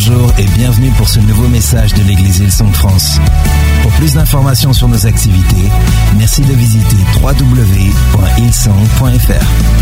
Bonjour et bienvenue pour ce nouveau message de l'Église Hillsong France. Pour plus d'informations sur nos activités, merci de visiter www.hillsong.fr.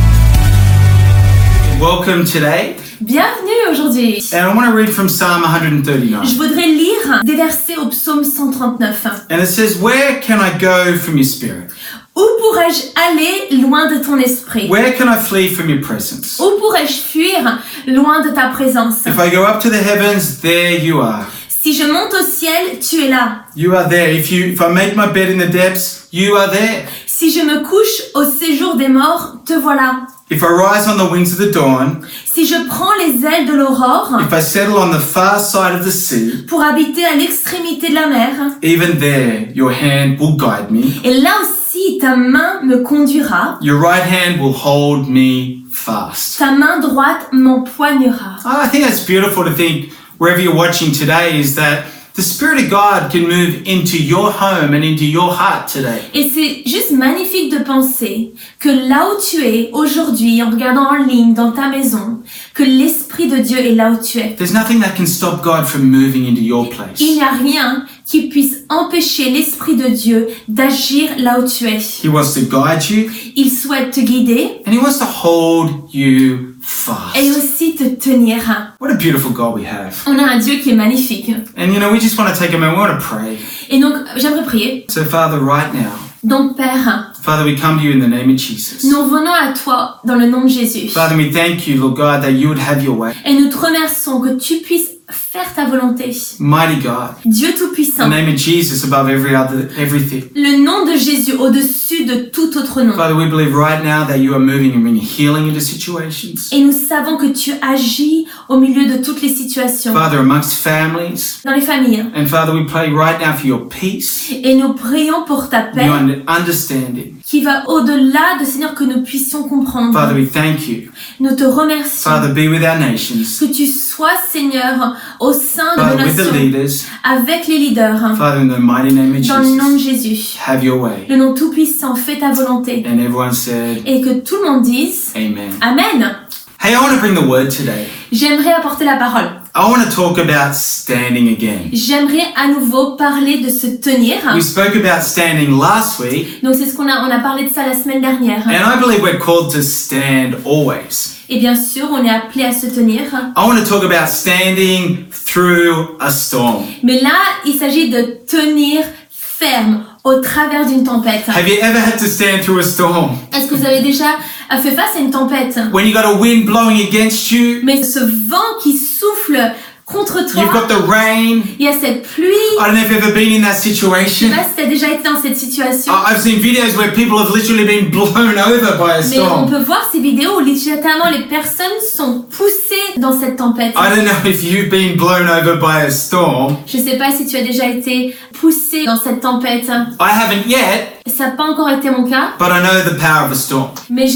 Welcome today. Bienvenue aujourd'hui. And I want to read from Psalm 139. Je voudrais lire des versets au psaume 139. And it says, "Where can I go from your spirit? Où pourrais-je aller loin de ton esprit? Where can I flee from your presence? Où pourrais-je fuir loin de ta présence? If I go up to the heavens, there you are. Si je monte au ciel, tu es là. You are there. If I make my bed in the depths, you are there. Si je me couche au séjour des morts, te voilà. If I rise on the wings of the dawn, Si je prends les ailes de l'aurore if I settle on the far side of the sea, pour habiter à l'extrémité de la mer, even there your hand will guide me. et là aussi ta main me conduira, Your right hand will hold me fast." ta main droite m'empoignera. I think that's beautiful to think wherever you're watching today is that the Spirit of God can move into your home and into your heart today. Et c'est juste magnifique de penser que là où tu es aujourd'hui, en regardant en ligne dans ta maison, que l'Esprit de Dieu est là où tu es. There's nothing that can stop God from moving into your place. Il n'y a rien qui puisse empêcher l'Esprit de Dieu d'agir là où tu es. He wants to guide you Il souhaite te guider and He wants to hold you fast. et aussi te tenir. What a beautiful God we have. On a un Dieu qui est magnifique. And we just want to take a moment, we want to pray. Et donc, j'aimerais prier. So Father, right now, Donc, Père, Father, we come to you in the name of Jesus. nous venons à toi dans le nom de Jésus. Father, we thank you, Lord God, that you would have your way. Et nous te remercions que tu puisses faire ta volonté. Mighty God, Dieu the Tout-Puissant. name of Jesus above everything. Le nom de Jésus au-dessus de tout autre nom. Father, we believe right now that you are moving and bringing healing into situations. Et nous savons que tu agis au milieu de toutes les situations, Father, amongst families. dans les familles. And Father, we pray right now for your peace, Et nous prions pour ta paix your understanding. qui va au-delà de Seigneur que nous puissions comprendre. Father, we thank you. Nous te remercions Father, be with our nations. que tu sois Seigneur au sein de Father, nos with the nations, leaders. avec les leaders, Father, in the mighty name of dans le nom de Jesus, Jésus. have your way. Le nom tout-puissant, fais ta volonté. And everyone said, Et que tout le monde dise Amen. Amen. Hey, I want to bring the word today. J'aimerais apporter la parole. I want to talk about standing again. J'aimerais à nouveau parler de se tenir. We spoke about standing last week, Donc c'est ce qu'on a parlé de ça la semaine dernière. and I believe we're called to stand always. Et bien sûr, on est appelé à se tenir. I want to talk about standing through a storm. Mais là, il s'agit de tenir ferme au travers d'une tempête. Have you ever had to stand through a storm? Est-ce que vous avez déjà fait face à une tempête? When you got a wind blowing against you, Mais ce vent qui souffle contre you've got toi, the rain. il y a cette pluie. I don't know if you've ever been in that Je situation. sais pas si tu as déjà été dans cette situation. I've seen videos where people have literally been blown over by a Mais on storm. peut voir ces vidéos où littéralement les personnes sont poussées dans cette tempête. I don't know if you've been blown over by a storm. Je sais pas si tu as déjà été poussé dans cette tempête. I haven't yet, Ça n'a pas encore été mon cas, but I know the power of a storm. mais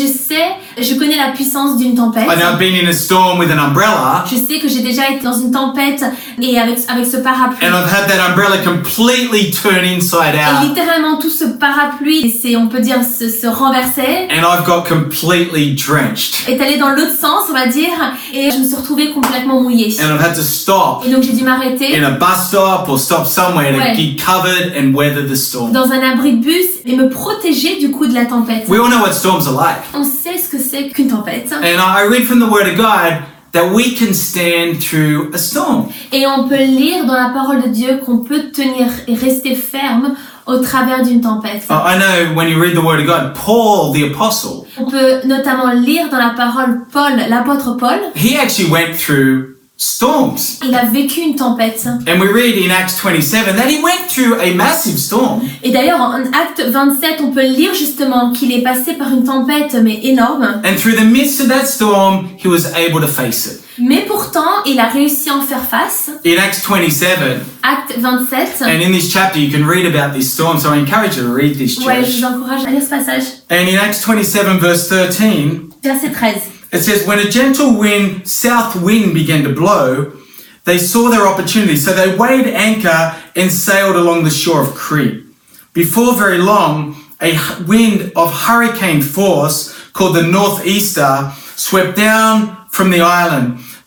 je connais la puissance d'une tempête. I know I've been in a storm with an umbrella, Je sais que j'ai déjà été dans une tempête et avec ce parapluie. and I've had that umbrella completely turn inside Et out, littéralement tout ce parapluie, on peut dire, se renversait, and I've got completely drenched. est allé dans l'autre sens, on va dire, et je me suis retrouvée complètement mouillée. And I've had to stop Et donc j'ai dû m'arrêter in a bus stop or stop somewhere to Ouais. get covered and weather the storm. dans un abri de bus et me protéger du coup de la tempête. We all know what storms are like. On sait ce que c'est qu'une tempête. And I read from the Word of God that we can stand through a storm. Et on peut lire dans la parole de Dieu qu'on peut tenir et rester ferme au travers d'une tempête. I know when you read the Word of God, Paul, the apostle, On peut notamment lire dans la parole Paul, l'apôtre Paul, he actually went through storms. il a vécu une tempête. And we read in Acts 27 that he went through a massive storm. Et d'ailleurs, en Acte 27, on peut lire justement qu'il est passé par une tempête, mais énorme. And through the midst of that storm, he was able to face it. Mais pourtant, il a réussi à en faire face. In Acts 27, Acte 27. and in this chapter you can read about this storm, so I encourage you to read this, Ouais, je church. vous encourage à lire ce passage. And in Acts 27 verse 13, Verset 13. it says, when a gentle south wind began to blow, they saw their opportunity. So they weighed anchor and sailed along the shore of Crete. Before very long, a wind of hurricane force called the northeaster swept down from the island.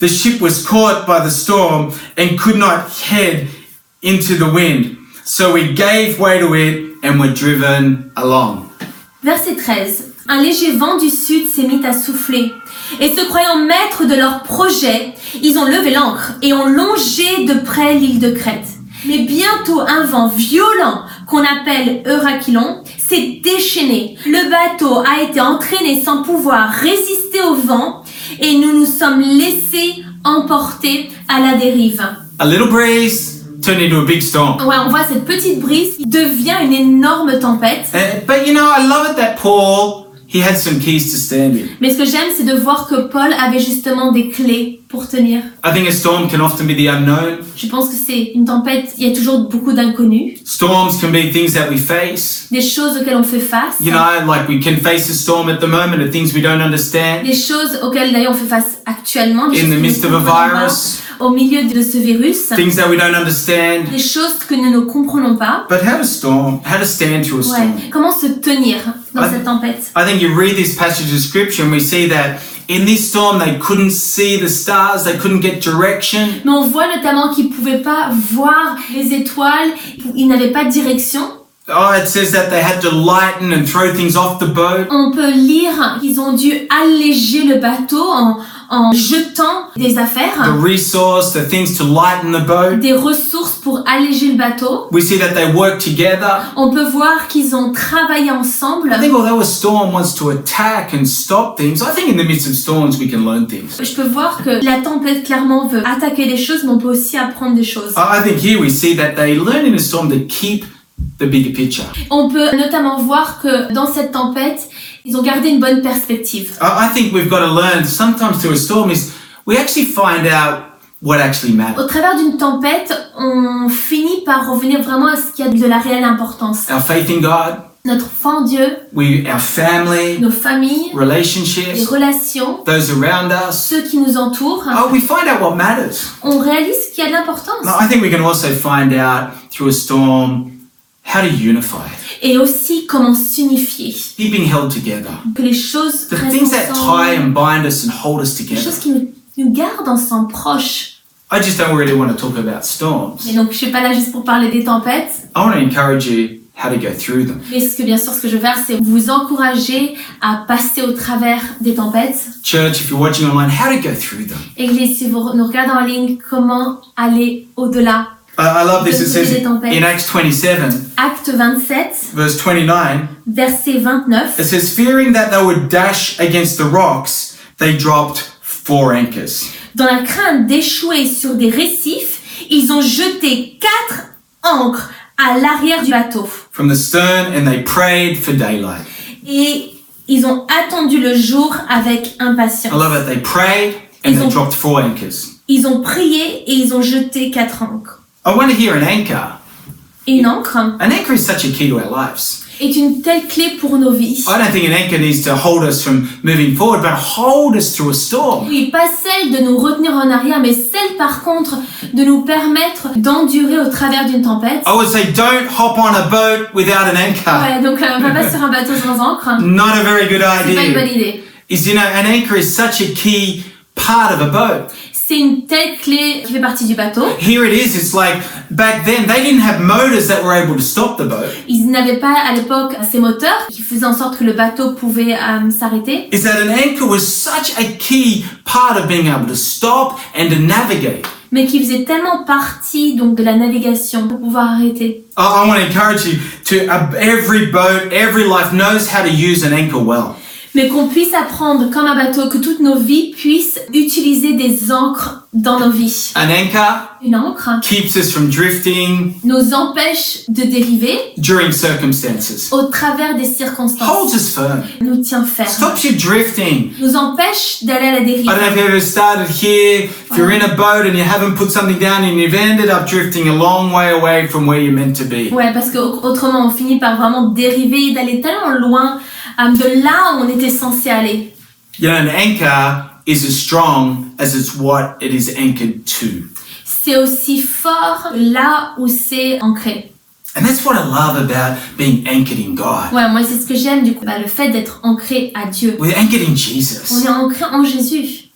The ship was caught by the storm and could not head into the wind. So we gave way to it and were driven along. Verset 13. Un léger vent du sud s'est mis à souffler. Et se croyant maîtres de leur projet, ils ont levé l'ancre et ont longé de près l'île de Crète. Mais bientôt un vent violent, qu'on appelle Eurachylon, s'est déchaîné. Le bateau a été entraîné sans pouvoir résister au vent et nous nous sommes laissés emporter à la dérive. A little breeze turned into a big storm. Ouais, on voit cette petite brise qui devient une énorme tempête. But you know, I love it that Paul, he had some keys to stand in. Mais ce que j'aime, c'est de voir que Paul avait justement des clés pour tenir. I think a storm can often be the unknown. Je pense que c'est une tempête, il y a toujours beaucoup d'inconnus. Storms can be things that we face. Des choses auxquelles on fait face. You know, like we can face a storm at the moment of things we don't understand. Des choses auxquelles d'ailleurs on fait face actuellement. Des In the choses midst que of nous a comprenons pas, virus. au milieu de ce virus. Things that we don't understand. Des choses que nous ne comprenons pas. But how to stand through a storm? Ouais. Comment se tenir dans cette tempête? I think you read this passage of scripture and we see that in this storm they couldn't see the stars, they couldn't get direction. Mais on voit notamment qu'ils ne pouvaient pas voir les étoiles, ils n'avaient pas de direction. Oh, it says that they had to lighten and throw things off the boat. On peut lire qu'ils ont dû alléger le bateau en jetant des affaires, The resource, the things to lighten the boat. des ressources pour alléger le bateau. We see that they worked together. On peut voir qu'ils ont travaillé ensemble. I think although a storm wants to attack and stop things, I think in the midst of storms we can learn things. Je peux voir que la tempête clairement veut attaquer des choses, mais on peut aussi apprendre des choses. I think here we see that they learn in a storm to keep the bigger picture. On peut notamment voir que dans cette tempête, ils ont gardé une bonne perspective. I think we've got to learn sometimes through a storm is we actually find out what actually matters. Au travers d'une tempête, on finit par revenir vraiment à ce qui a de la réelle importance. Our faith in God, Notre foi en Dieu, our family, nos familles, les relationships, relations, those around us. ceux qui nous entourent. Oh, we find out what matters. On réalise qu'il y a de l'importance. I think we can also find out through a storm how to unify, Et aussi comment s'unifier. keeping held together. Que les choses The restent things that tie ensemble. and bind us and hold us Les together. choses qui nous gardent ensemble, proches. I just don't really want to talk about storms. Mais donc, je suis pas là juste pour parler des tempêtes. I want to encourage you how to go through them. Mais bien sûr, ce que je veux faire, c'est vous encourager à passer au travers des tempêtes. Church, if you're watching online, how to go through them. Église, si vous nous regardez en ligne, comment aller au-delà. I love this. It says Des tempêtes. in Acts 27, Acte 27, verse 29, verset 29. it says, fearing that they would dash against the rocks, they dropped 4 anchors. Dans la crainte d'échouer sur des récifs, ils ont jeté 4 ancres à l'arrière du bateau. From the stern, and they prayed for daylight. Et ils ont attendu le jour avec impatience. I love it. They prayed and Ils they ont- dropped 4 anchors. Ils ont prié et ils ont jeté 4 ancres. I want to hear an anchor. Et une ancre An anchor is such a key to our lives. est une telle clé pour nos vies. I don't think an anchor needs to hold us from moving forward, but hold us through a storm. Oui, pas celle de nous retenir en arrière, mais celle par contre de nous permettre d'endurer au travers d'une tempête. I would say don't hop on a boat without an anchor. Ouais, donc on va pas sur un bateau sans ancre. Not a very good C'est pas une bonne idea. idée. Is, you know, an anchor is such a key part of a boat. C'est une telle clé qui fait partie du bateau. Here it is, it's like back then they didn't have motors that were able to stop the boat. Ils n'avaient pas à l'époque ces moteurs qui faisaient en sorte que le bateau pouvait s'arrêter. Is that an anchor was such a key part of being able to stop and to navigate. Mais qui faisait tellement partie donc de la navigation pour pouvoir arrêter. I want to encourage you to, every boat, every life knows how to use an anchor well. Mais qu'on puisse apprendre comme un bateau, que toutes nos vies puissent utiliser des ancres dans nos vies. An anchor Une ancre keeps us from drifting nous empêche de dériver during circumstances. au travers des circonstances. Holds us firm. Nous tient ferme. Stops you drifting. Nous empêche d'aller à la dérive. I don't know if you've ever started here, if you're in a boat and you haven't put something down and you've ended up drifting a long way away from where you're meant to be. Ouais, parce que autrement on finit par vraiment dériver, d'aller tellement loin de là où on était censé aller. You know, an anchor is as strong as it's what it is anchored to. C'est aussi fort là où c'est ancré. And that's what I love about being anchored in God. Ouais, moi c'est ce que j'aime du coup, le fait d'être ancré à Dieu. We're anchored in On Jesus. est ancré en Jésus.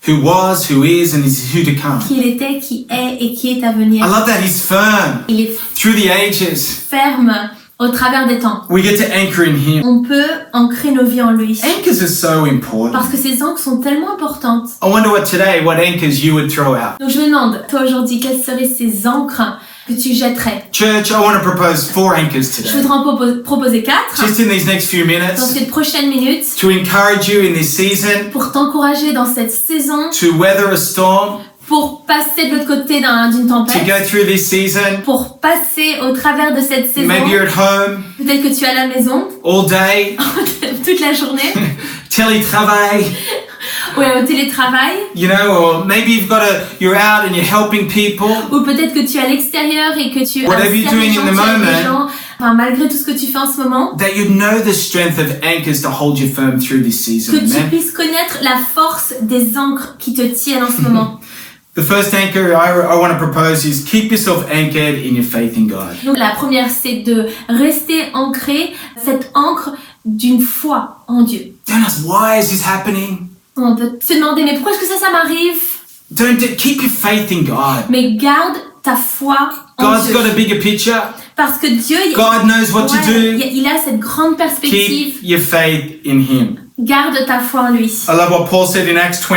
who was, who is, and is who to come. Qui il était, qui est et qui est à venir. I love that he's firm Il est through the ages. ferme au travers des temps. We get to anchor in him. On peut ancrer nos vies en lui. Anchors are so important. Parce que ces ancres sont tellement importantes. I wonder what anchors you would throw out. Donc je me demande, toi aujourd'hui, quelles seraient ces ancres que tu jetterais? Church, I want to propose 4 anchors Je today. voudrais en proposer 4 Just in these next few dans minutes ces prochaines minutes to encourage you in this season pour t'encourager dans cette saison, to weather a storm, pour passer de l'autre côté d'une to tempête, go through this season. pour passer au travers de cette saison. Maybe you're at home Peut-être que tu es à la maison all day, toute la journée, teletravail, ou au télétravail, you know, or maybe you're out and you're helping people. ou peut-être que tu es à l'extérieur et que tu Whatever you're sers les doing gens, in the tu aides moment. les gens. Enfin, malgré tout ce que tu fais en ce moment, That you'd know the strength of anchors to hold you firm through this season. que tu Amen. puisses connaître la force des ancres qui te tiennent en ce moment. The first anchor I want to propose is keep yourself anchored in your faith in God. Donc la première, c'est de rester ancré, cette ancre d'une foi en Dieu. Don't ask, why is this happening? On peut se demander, mais pourquoi est-ce que ça m'arrive? Keep your faith in God. Mais garde ta foi en God's Dieu. got a bigger picture. Parce que Dieu, God knows what to do. il a cette grande perspective. Keep your faith in Him. Garde ta foi en lui. I love what Paul said in Acts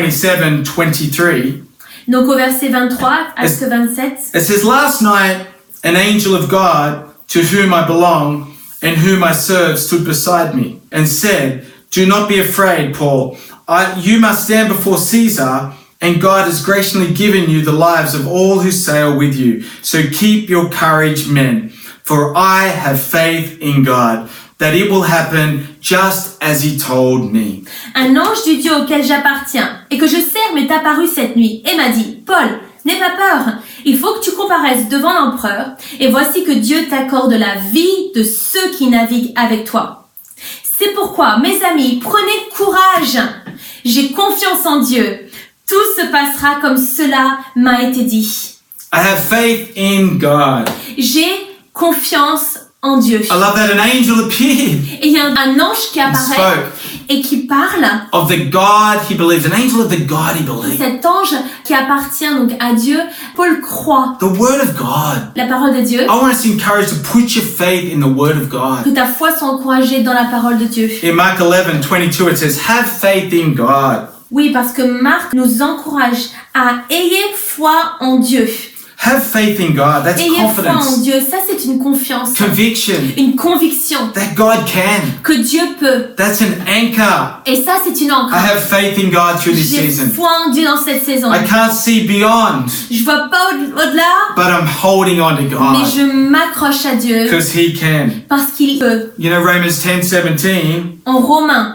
27:23. Donc au verset 23, Acte 27, It says, last night, an angel of God to whom I belong and whom I serve stood beside me and said, do not be afraid, Paul. You must stand before Caesar, and God has graciously given you the lives of all who sail with you. So keep your courage, men, for I have faith in God, that it will happen just as he told me. un ange du Dieu auquel j'appartiens et que je sers m'est apparu cette nuit et m'a dit, Paul, n'aie pas peur, il faut que tu comparaisses devant l'empereur et voici que Dieu t'accorde la vie de ceux qui naviguent avec toi. C'est pourquoi, mes amis, prenez courage, j'ai confiance en Dieu, tout se passera comme cela m'a été dit. I have faith in God. J'ai confiance en Dieu. I love that an angel appeared Et il y a un ange qui and apparaît spoke et qui parle. of the God he believes, an angel of the God he believes. Cet ange qui appartient donc à Dieu, Paul croit The Word of God. la parole de Dieu, I want us to encourage to put your faith in the Word of God. que ta foi soit encouragée dans la parole de Dieu. In Mark 11:22 it says, have faith in God. Oui, parce que Marc nous encourage à ayez foi en Dieu. Have faith in God. That's Ayez foi en confidence, Dieu, ça c'est une confiance, conviction une conviction that God can. que Dieu peut. That's an anchor. Et ça c'est une ancre. I have faith in God through this J'ai season. foi en Dieu dans cette saison. I can't see beyond, Je vois pas au-delà, but I'm holding on to mais God je m'accroche à Dieu because He can. parce qu'il peut. You know, Romans 10:17 En Romains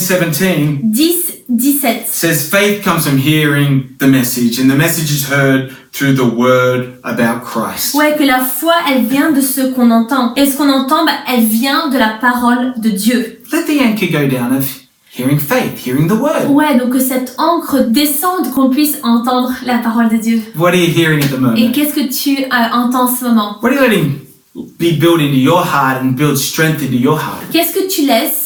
10:17 10:17. says faith comes from hearing the message, and the message is heard through the word about Christ. Ouais, que la foi, elle vient de ce qu'on entend. Et ce qu'on entend, elle vient de la parole de Dieu. Let the anchor go down of hearing faith, hearing the word. Ouais, donc que cette encre descende, qu'on puisse entendre la parole de Dieu. What are you hearing at the Et moment? qu'est-ce que tu entends en ce moment? What are you letting be built into your heart and build strength into your heart? Qu'est-ce que tu laisses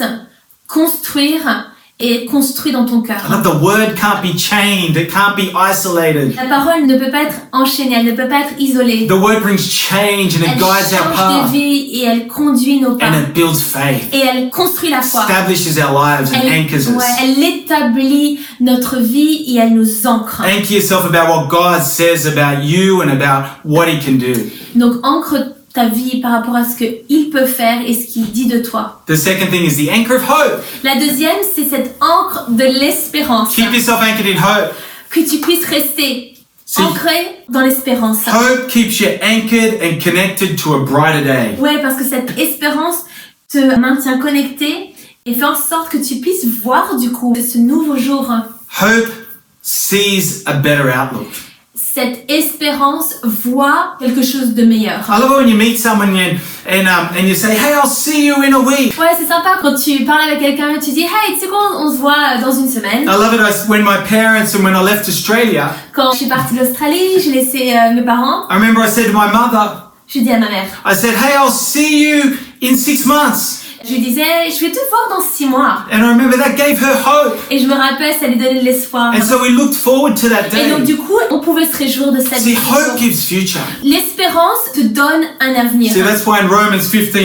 construire et construire dans ton cœur? I love the word can't be chained, it can't be isolated. La parole ne peut pas être enchaînée, elle ne peut pas être isolée. The word brings change and it Elle guides our change path des vies et elle conduit nos pas. and it builds faith, Et elle construit la foi. establishes our lives and anchors Ouais, us. elle établit notre vie et elle nous ancre. Anchor yourself about what God says about you and about what He can do. Donc ancre ta vie par rapport à ce qu'il peut faire et ce qu'il dit de toi. The second thing is the anchor of hope. La deuxième, c'est cette ancre de l'espérance. Keep yourself anchored in hope. Que tu puisses rester C'est- ancré dans l'espérance. Hope keeps you anchored and connected to a brighter day. Ouais, parce que cette espérance te maintient connecté et fait en sorte que tu puisses voir du coup ce nouveau jour. Hope sees a better outlook. Cette espérance voit quelque chose de meilleur. I love it when you meet someone and you say, hey, I'll see you in a week. Ouais, c'est sympa quand tu parles avec quelqu'un et tu dis, hey, tu sais quoi, on se voit dans une semaine. I love it when my parents and when I left Australia, Quand je suis partie d'Australie, j'ai laissé mes parents. I remember I said to my mother, Je dis à ma mère, I said, hey, I'll see you in 6 months. Je lui disais, je vais te voir dans 6 mois. And I remember that gave her hope. Et je me rappelle, ça lui donnait de l'espoir. And so we looked forward to that Et donc day. du coup, on pouvait se réjouir de cette See, vie. hope gives future. L'espérance te donne un avenir. See, that's why in Romans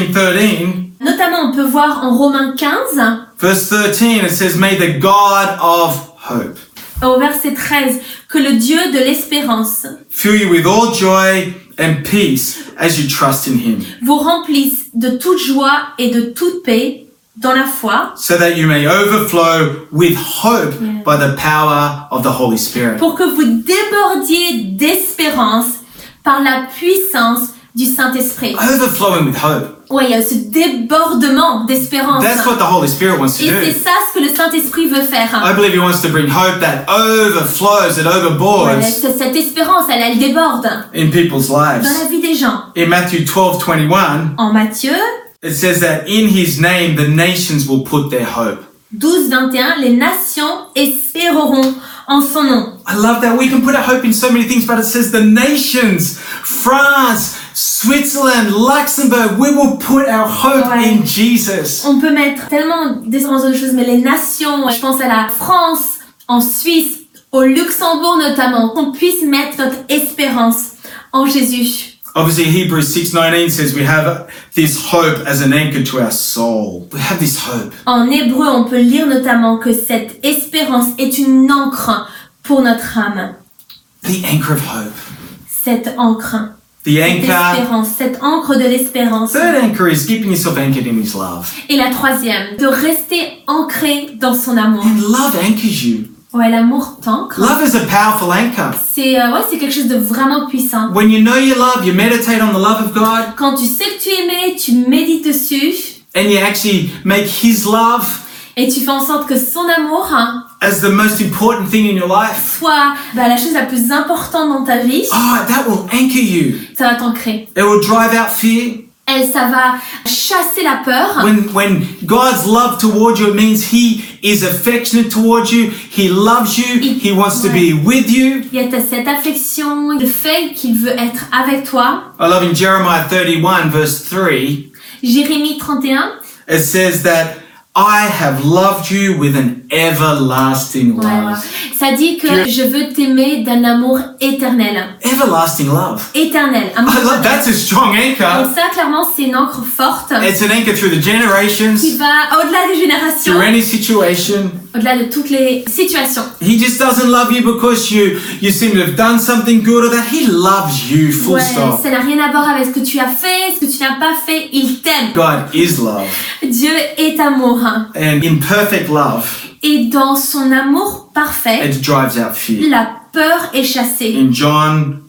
15:13, Notamment, on peut voir en Romains 15, verse 13, it says, "May the God of hope au verset 13, que le Dieu de l'espérance fill you with all joy and peace as you trust in Him, vous remplisse de toute joie et de toute paix dans la foi, so that you may overflow with hope by the power of the Holy Spirit." pour que vous débordiez d'espérance par la puissance du Saint-Esprit. Overflowing with hope. Ouais, il y a ce débordement d'espérance. That's what the Holy Spirit wants to Et c'est do. ça ce que le Saint-Esprit veut faire. I believe He wants to bring hope that overflows, that Ouais, overboards cette espérance, elle déborde in people's dans lives. la vie des gens. In Matthew 12:21, En Matthieu it says that in His name the nations will put their hope. 12:21, les nations espéreront en son nom. I love that. We can put our hope in so many things, but it says the nations, France, Switzerland, Luxembourg, we will put our hope Ouais. in Jesus. On peut mettre tellement d'espérance dans des choses, mais les nations, je pense à la France, en Suisse, au Luxembourg notamment, qu'on puisse mettre notre espérance en Jésus. Obviously, Hebrews 6:19 says we have this hope as an anchor to our soul. We have this hope. En hébreu, on peut lire notamment que cette espérance est une encre pour notre âme. The anchor of hope. Cette encre. The Cette anchor. espérance, cette encre de l'espérance. Third anchor is keeping yourself anchored in His love. Et la troisième, de rester ancré dans son amour. And love anchors you. Ouais, l'amour t'ancre. Love is a powerful anchor. C'est c'est quelque chose de vraiment puissant. When you know you love, you meditate on the love of God, Quand tu sais que tu es aimé, tu médites dessus and you actually make His love et tu fais en sorte que son amour as the most important thing in your life. soit la chose la plus importante dans ta vie. That will anchor you. Ça va t'ancrer. It will drive out fear. Et ça va chasser la peur. When God's love toward you, it means He is affectionate towards you. He loves you. He wants to be with you. Il y a cette affection, le fait qu'il veut être avec toi. I love in Jeremiah 31 verse 3, Jérémie 31. it says that I have loved you with an everlasting Ouais, love. ça dit que je veux t'aimer d'un amour éternel. Everlasting love. Éternel. Amour I love éternel. that's a strong Donc anchor. ça, clairement, c'est une encre forte It's an anchor through the generations, qui va au-delà des générations, through any situation. au-delà de toutes les situations. He just doesn't love you because you seem to have done something good or that. He loves you, full Ouais, stop. ça n'a rien à voir avec ce que tu as fait, ce que tu n'as pas fait. Il t'aime. God is love. Dieu est amour. And in perfect love, Et dans son amour parfait, it drives out fear. la peur est chassée. In 1 John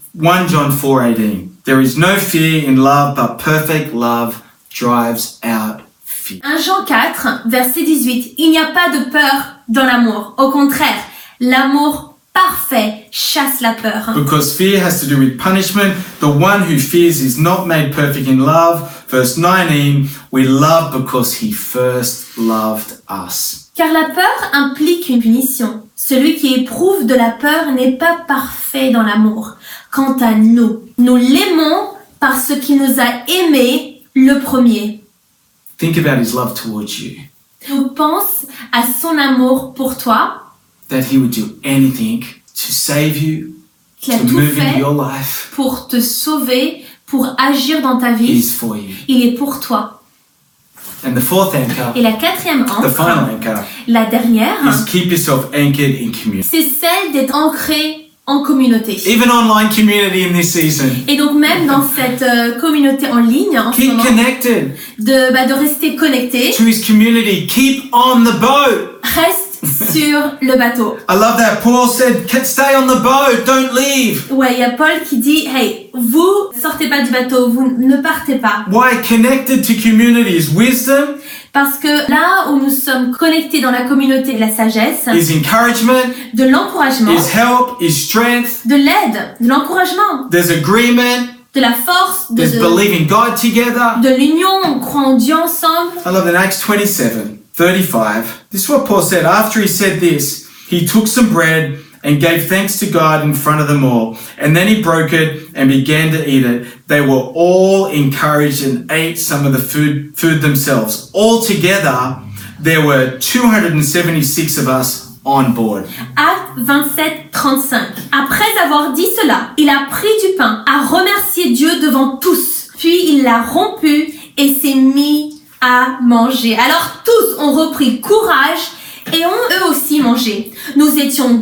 4:18, there is no fear in love, but perfect love drives out fear. 1 Jean 4, verset 18. Il n'y a pas de peur dans l'amour. Au contraire, l'amour parfait chasse la peur. Because fear has to do with punishment. The one who fears is not made perfect in love. Verse 19, we love because He first loved us. Car la peur implique une punition. Celui qui éprouve de la peur n'est pas parfait dans l'amour. Quant à nous, nous l'aimons parce qu'il nous a aimés le premier. Think about His love towards you. Nous pense à son amour pour toi, That He would do anything to save you, qu'il a to tout move into fait your life. pour te sauver, pour agir dans ta He vie. is for you. Il est pour toi. And the fourth anchor, Et la quatrième the final encre, anchor, la dernière, is keep yourself anchored in community. c'est celle d'être ancré en communauté. Even online community in this season. Et donc même dans cette communauté en ligne, en ce Keep moment, connected de rester connecté, to His community. Keep on the boat. reste sur le bateau. I love that. Paul said, stay on the boat, don't leave. Ouais, il y a Paul qui dit, hey, vous sortez pas du bateau, vous ne partez pas. Why? Connected to community is wisdom, Parce que là où nous sommes connectés dans la communauté de la sagesse, is encouragement, de l'encouragement, is help, is strength. de l'aide, de l'encouragement, There's agreement, de la force, there's believing God together. de l'union, on croit en Dieu ensemble. I love in Acts 27:35. This is what Paul said. After he said this, he took some bread and gave thanks to God in front of them all. And then he broke it and began to eat it. They were all encouraged and ate some of the food themselves. Altogether, there were 276 of us on board. Acte 27-35. Après avoir dit cela, il a pris du pain, a remercié Dieu devant tous, puis il l'a rompu et s'est mis à manger. Alors tous ont repris courage et ont eux aussi mangé. Nous étions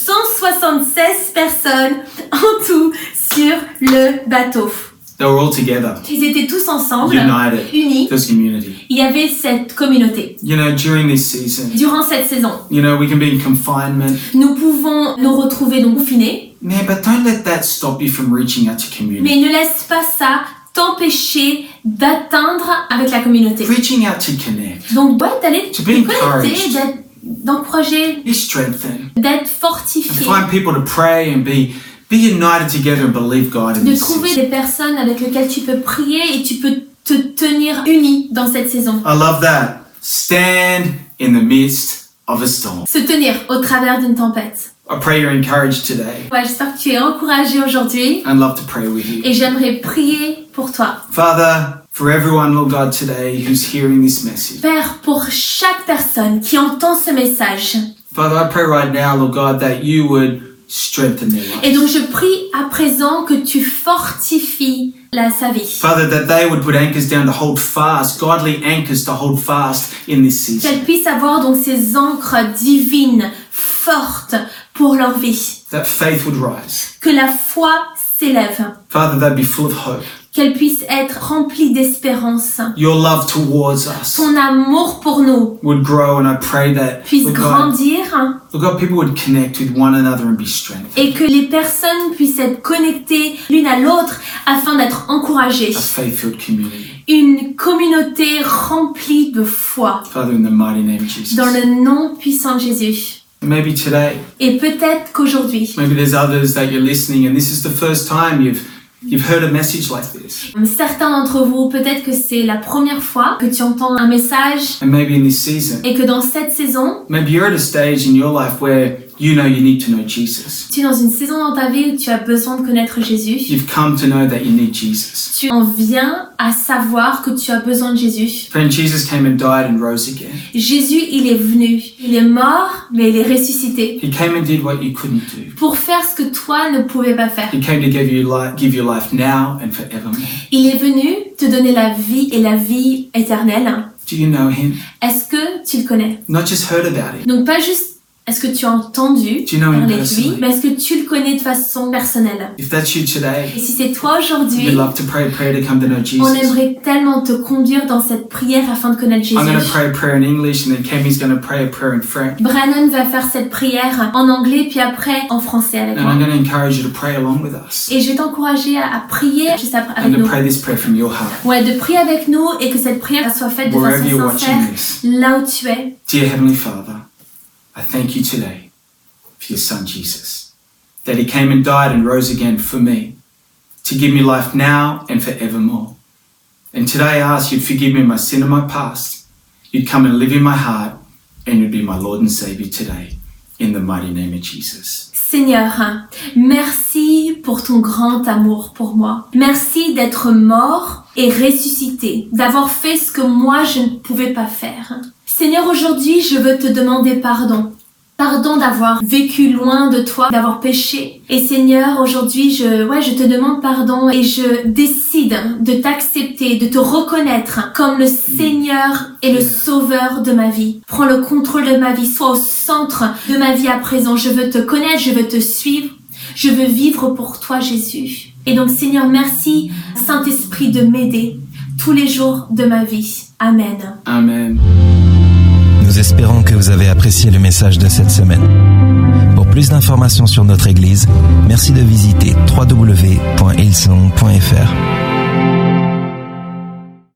276 personnes en tout sur le bateau. They were all together, Ils étaient tous ensemble, united, unis. this community. Il y avait cette communauté. You know, during this season, Durant cette saison, you know, we can be in confinement. nous pouvons nous retrouver donc confinés, Man, but don't let that stop you from reaching out to community. mais ne laisse pas ça t'empêcher d'atteindre avec la communauté. Reaching out to connect, Donc, d'aller To te be connecter, encouraged. d'encourager, be strengthened, d'être and fortifié, find people to pray and be united together and believe God in de this trouver season. des personnes avec lesquelles tu peux prier et tu peux te tenir uni dans cette saison. I love that. Stand in the midst of a storm. Se tenir au travers d'une tempête. I pray you're encouraged today. Ouais, j'espère que tu es encouragé aujourd'hui I'd love to pray with you. et j'aimerais prier pour toi. Father, for everyone, Lord God, today who's hearing this message. Père, pour chaque personne qui entend ce message, Father, I pray right now, Lord God, that you would strengthen their et lives. donc je prie à présent que tu fortifies sa vie. Father, that they would put anchors down to hold fast, godly anchors to hold fast in this season. Qu'elles puissent avoir donc ces ancres divines, fortes pour leur vie. That faith would rise. Que la foi s'élève. Father, they'd be full of hope. Qu'elles puissent être remplies d'espérance. Your love towards us Ton amour pour nous would grow, and I pray that, puisse Lord God, grandir Lord God, people would connect with one another and be strengthened. et que les personnes puissent être connectées l'une à l'autre afin d'être encouragées. A faith-filled community. Une communauté remplie de foi Father, in the mighty name of Jesus. dans le nom puissant de Jésus. And maybe today, Et peut-être qu'aujourd'hui, maybe there's others that you're listening, and this is the first time you've heard a message like this. certains d'entre vous, peut-être que c'est la première fois que tu entends un message And maybe in this season, et que dans cette saison, maybe you're at a stage in your life where you know you need to know Jesus. tu es dans une saison dans ta vie où tu as besoin de connaître Jésus. You've come to know that you need Jesus. Tu en viens à savoir que tu as besoin de Jésus. Friend, Jesus came and died and rose again. Jésus, il est venu. Il est mort, mais il est ressuscité. He came and did what you couldn't do. Pour faire ce que toi ne pouvais pas faire. He came to give you life now and forevermore. Il est venu te donner la vie et la vie éternelle. Do you know him? Est-ce que tu le connais? Not just heard about him. Donc pas juste est-ce que tu as entendu Do you know him parler de lui, personally? mais est-ce que tu le connais de façon personnelle? If that's you today, Et si c'est toi aujourd'hui, we'd love to pray a prayer to come to know on Jesus. aimerait tellement te conduire dans cette prière afin de connaître I'm going to Jésus. pray a prayer in English, and then Kemi's going to pray a prayer in French. Brannon va faire cette prière en anglais puis après en français avec And moi. I'm going to encourage you to pray along with us Et je vais t'encourager à prier juste après and avec to nous. pray this prayer from your heart. Ouais, de prier avec nous et que cette prière soit faite de Wherever you're façon sincère, watching this. là où tu es. Dear Heavenly Father, I thank you today for your Son Jesus, that he came and died and rose again for me, to give me life now and forevermore. And today I ask you'd forgive me my sin and my past. You'd come and live in my heart, and you'd be my Lord and Savior today, in the mighty name of Jesus. Seigneur, merci pour ton grand amour pour moi. Merci d'être mort et ressuscité, d'avoir fait ce que moi je ne pouvais pas faire. Seigneur, aujourd'hui, je veux te demander pardon. Pardon d'avoir vécu loin de toi, d'avoir péché. Et Seigneur, aujourd'hui, je te demande pardon et je décide de t'accepter, de te reconnaître comme le Seigneur et le Sauveur de ma vie. Prends le contrôle de ma vie, sois au centre de ma vie à présent. Je veux te connaître, je veux te suivre. Je veux vivre pour toi, Jésus. Et donc, Seigneur, merci, Saint-Esprit, de m'aider tous les jours de ma vie. Amen. Amen. Nous espérons que vous avez apprécié le message de cette semaine. Pour plus d'informations sur notre Église, merci de visiter www.hillsong.fr.